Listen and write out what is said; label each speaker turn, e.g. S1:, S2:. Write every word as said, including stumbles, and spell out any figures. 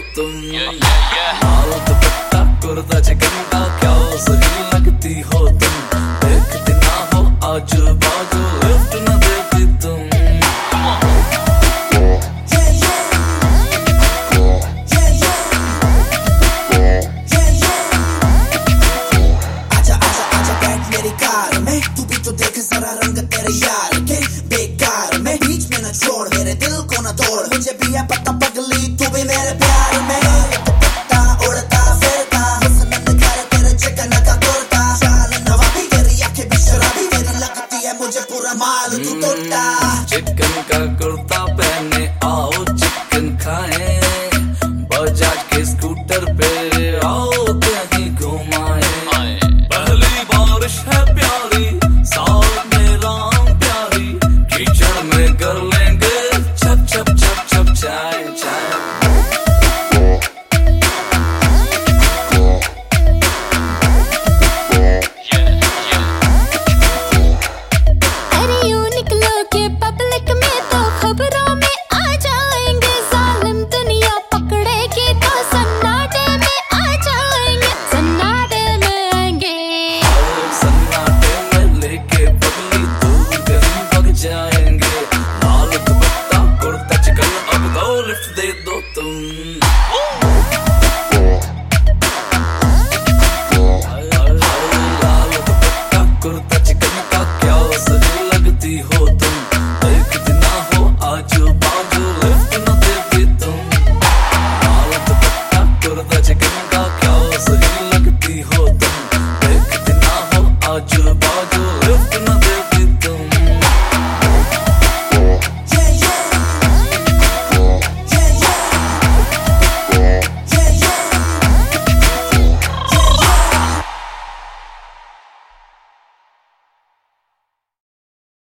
S1: तुम। लाल दुपट्टा कुर्ता चिकन क्या सही लगती हो तुम। देखते ना हो आजू बाजू लिफ्ट न देती तुम।
S2: आजा आजा आजा बैठ मेरी कार में, तू भी तो देख जरा रंग तेरे यार के बेकार में। बीच में न छोड़ मेरे दिल को न तोड़, मुझे भी है पता पगली तू भी मेरे प्यार में।